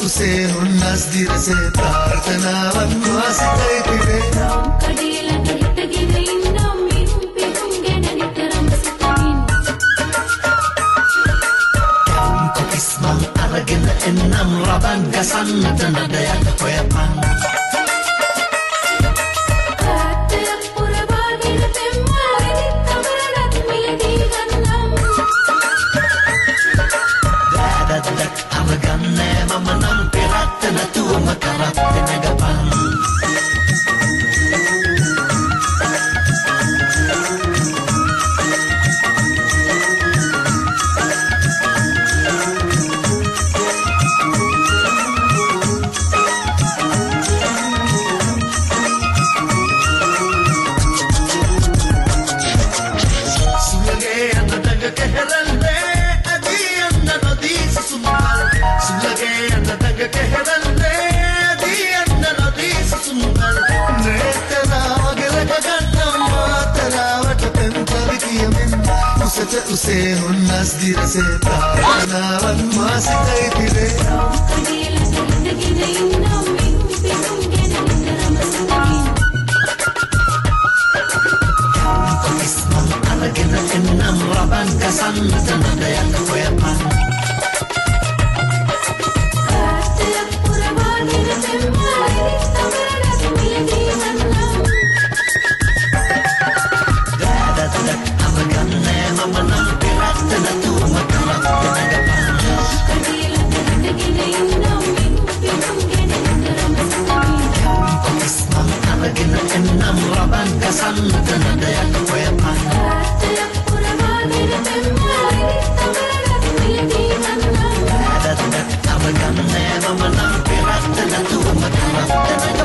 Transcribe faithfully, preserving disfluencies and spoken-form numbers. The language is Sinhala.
उसे उन्नस दिल से प्रार्थना वन्वासितै पिबे कडेला निटगिरे इन्නම් मिरुं पिरुं ගැන නිතරම සිතමින් යම්කු ඉස්මන් අරගෙන එන්නම් රබන් ගසන්නට නඩයක් හොයපන් කාටයක් පුරවාගෙන පෙම්මාරි තමරණත් මිලදී ගන්නම් දැදක් අවගන්නේ මම නම් පෙරත් නැතුවම කරත් නැගපන් उसे उन्नस दिल से प्रार्थना वन्वासितै पिबे कडेला निटगिरे इन्නම් මිරුं පිරුं ගැන නිතරම සිතමින් යම්කු ඉස්මන් අරගෙන එන්නම් රබන් ගසන්නට නඩයක් හොයපන් කාටයක් පුරවාගෙන පෙම්මාරි තමරණත් මිලදී ගන්නම් දැදක් අවගන්නේ මම නම් පෙරත් නැතුවම කරත් නැගපන් කඩේලා නිටගෙන ඉන්නම් මිරුම් පිරුම් ගැන නිතරම සිතමින් යම්කු ඉස්මන් අරගෙන එන්නම් රබන් ගසන්නට නඩයක් හොයපන් කාටයක් පුරවාගෙන පෙම්මාරි තමරණත් මිලදී ගන්නම් දැදක් අවගන්නේ මම නම් පෙරත් නැතුවම කරත් නැගපන්